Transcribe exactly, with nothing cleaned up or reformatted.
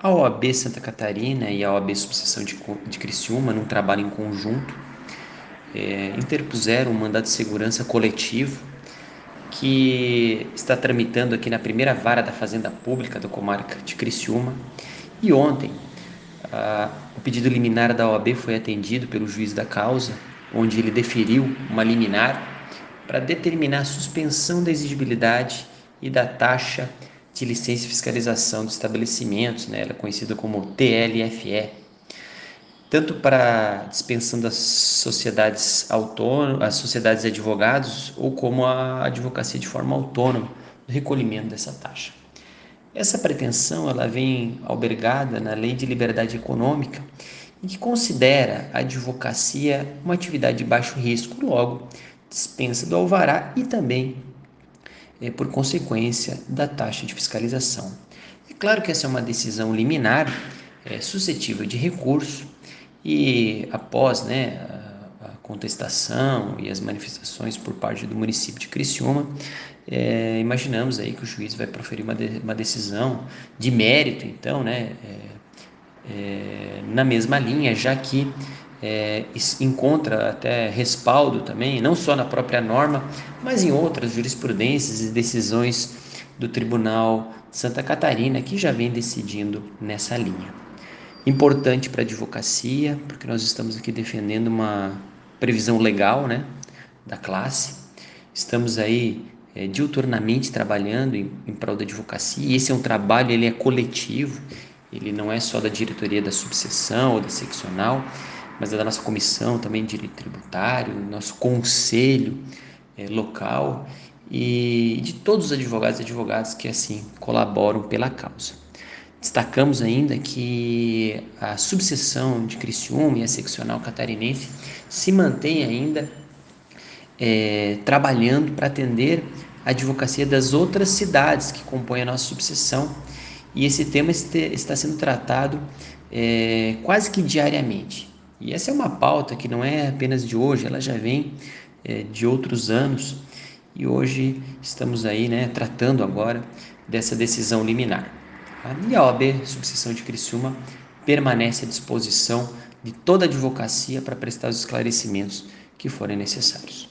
A O A B Santa Catarina e a O A B Subseção de, de Criciúma, num trabalho em conjunto, é, interpuseram um mandado de segurança coletivo que está tramitando aqui na primeira vara da Fazenda Pública da comarca de Criciúma. E ontem, ah, o pedido liminar da O A B foi atendido pelo juiz da causa, onde ele deferiu uma liminar para determinar a suspensão da exigibilidade e da taxa de licença e fiscalização dos estabelecimentos, né? Ela é conhecida como T L F E, tanto para a dispensão das sociedades autônomas, as sociedades de advogados, ou como a advocacia de forma autônoma, no recolhimento dessa taxa. Essa pretensão ela vem albergada na Lei de Liberdade Econômica, em que considera a advocacia uma atividade de baixo risco, logo dispensa do alvará e também, é, por consequência, da taxa de fiscalização. É claro que essa é uma decisão liminar, é, suscetível de recurso, e após, né, a, a contestação e as manifestações por parte do município de Criciúma, é, imaginamos aí que o juiz vai proferir uma, de, uma decisão de mérito, então, né, é, é, na mesma linha, já que é, encontra até respaldo também, não só na própria norma, mas em outras jurisprudências e decisões do Tribunal de Santa Catarina, que já vem decidindo nessa linha. Importante para a advocacia, porque nós estamos aqui defendendo uma previsão legal, né, da classe. Estamos aí é, diuturnamente trabalhando em, em prol da advocacia, e esse é um trabalho, ele é coletivo, ele não é só da diretoria da subseção ou da seccional, mas é da nossa comissão também de direito tributário, nosso conselho é, local e de todos os advogados e advogadas que assim colaboram pela causa. Destacamos ainda que a subseção de Criciúma e a seccional catarinense se mantém ainda é, trabalhando para atender a advocacia das outras cidades que compõem a nossa subseção, e esse tema este, está sendo tratado é, quase que diariamente. E essa é uma pauta que não é apenas de hoje, ela já vem é, de outros anos, e hoje estamos aí, né, tratando agora dessa decisão liminar. E a O A B Subseção de Criciúma permanece à disposição de toda a advocacia para prestar os esclarecimentos que forem necessários.